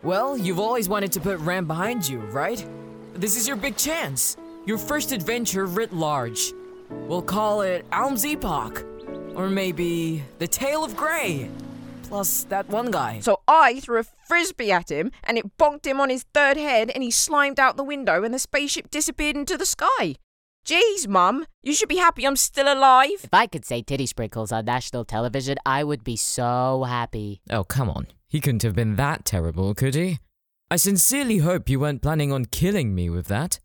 Well, you've always wanted to put Ram behind you, right? This is your big chance. Your first adventure writ large. We'll call it Alm's Epoch. Or maybe The Tale of Grey. Plus that one guy. So I threw a frisbee at him, and it bonked him on his third head, and he slimed out the window, and the spaceship disappeared into the sky. Jeez, Mum, you should be happy I'm still alive. If I could say titty sprinkles on national television, I would be so happy. Oh, come on. He couldn't have been that terrible, could he? I sincerely hope you weren't planning on killing me with that.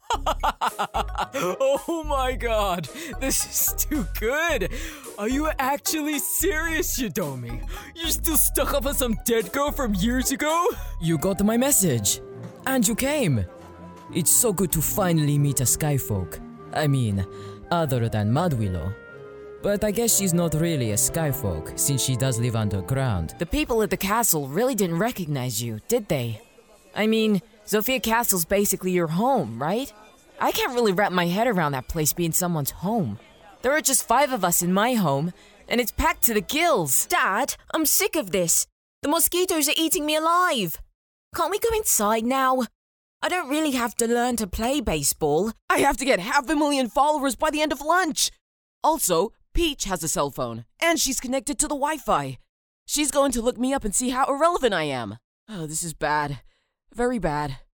Oh my god, this is too good. Are you actually serious, Shidomi? You're still stuck up on some dead girl from years ago? You got my message. And you came. It's so good to finally meet a Skyfolk. I mean, other than Mudwillow. But I guess she's not really a Skyfolk, since she does live underground. The people at the castle really didn't recognize you, did they? I mean, Sophia Castle's basically your home, right? I can't really wrap my head around that place being someone's home. There are just 5 of us in my home, and it's packed to the gills. Dad, I'm sick of this. The mosquitoes are eating me alive. Can't we go inside now? I don't really have to learn to play baseball. I have to get 500,000 followers by the end of lunch. Also, Peach has a cell phone, and she's connected to the Wi-Fi. She's going to look me up and see how irrelevant I am. Oh, this is bad. Very bad.